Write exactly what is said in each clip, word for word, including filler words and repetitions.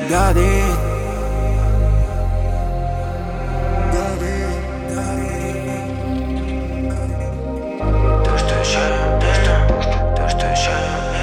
горит. То, что еще есть, то, что еще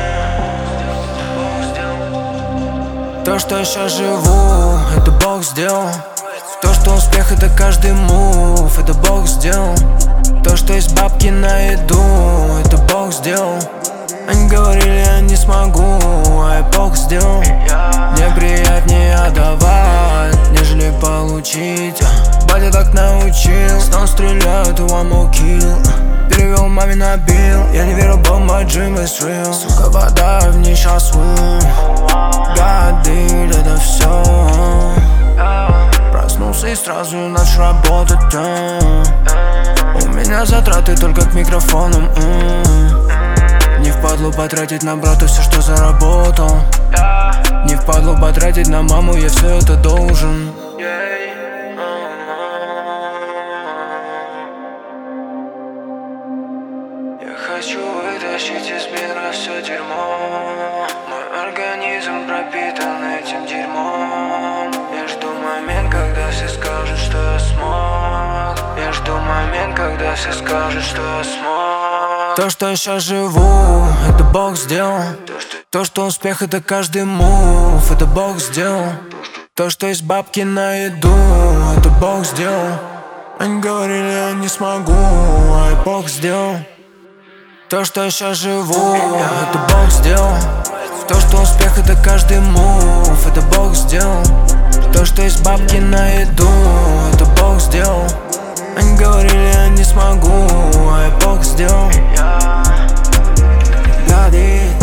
есть. То, что я сейчас живу, это Бог сделал. То, что успех это каждый мув, это Бог сделал. То, что есть бабки на еду, это Бог сделал. Они говорили, я не смогу, а я Бог сделал. Мне приятнее отдавать, нежели получить. Батя так научил, снова стреляют, и one more kill. Перевел маме на бил, я не верю, but my dream is real. Сука, вода, в ней сейчас swim. Гадит, это все. Проснулся и сразу начал работать. У меня затраты только к микрофонам. Не впадлу потратить на брата все, что заработал. Не впадлу потратить на маму, я все это должен. Я хочу вытащить из мира все дерьмо. Мой организм пропитан этим дерьмом. Я жду момент, когда все скажут, что я смог. Я жду момент, когда все скажут, что я смог. То, что я сейчас живу, это Бог сделал. То, что успех это каждый мув, это Бог сделал. То, что есть бабки на еду, это Бог сделал. Они говорили, я не смогу, а я Бог сделал. То, что я сейчас живу, это Бог сделал. То, что успех это каждый мув, это Бог сделал. То, что есть бабки на еду, это Бог сделал. Они говорили, я не смогу, а я Бог сделал. Got it.